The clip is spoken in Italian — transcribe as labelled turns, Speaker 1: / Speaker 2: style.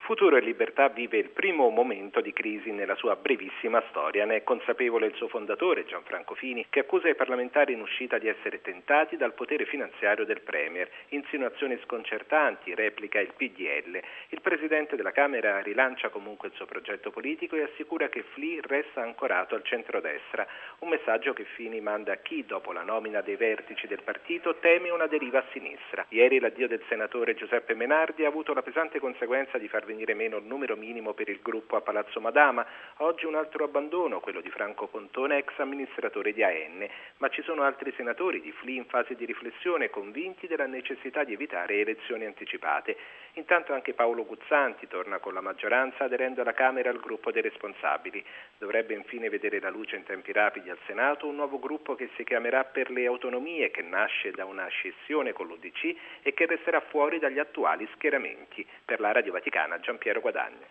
Speaker 1: Futuro e Libertà vive il primo momento di crisi nella sua brevissima storia. Ne è consapevole il suo fondatore, Gianfranco Fini, che accusa i parlamentari in uscita di essere tentati dal potere finanziario del Premier. Insinuazioni sconcertanti, replica il PDL. Il presidente della Camera rilancia comunque il suo progetto politico e assicura che FLI resta ancorato al centrodestra. Un messaggio che Fini manda a chi, dopo la nomina dei vertici del partito, teme una deriva a sinistra. Ieri l'addio del senatore Giuseppe Menardi ha avuto la pesante conseguenza di far venire meno il numero minimo per il gruppo a Palazzo Madama. Oggi un altro abbandono, quello di Franco Pontone, ex amministratore di AN, ma ci sono altri senatori di FLI in fase di riflessione, convinti della necessità di evitare elezioni anticipate. Intanto anche Paolo Guzzanti torna con la maggioranza aderendo alla Camera al gruppo dei responsabili. Dovrebbe infine vedere la luce in tempi rapidi al Senato un nuovo gruppo che si chiamerà Per le Autonomie, che nasce da una scissione con l'UDC e che resterà fuori dagli attuali schieramenti. Per la Radio Vaticana, Giampiero Guadagni.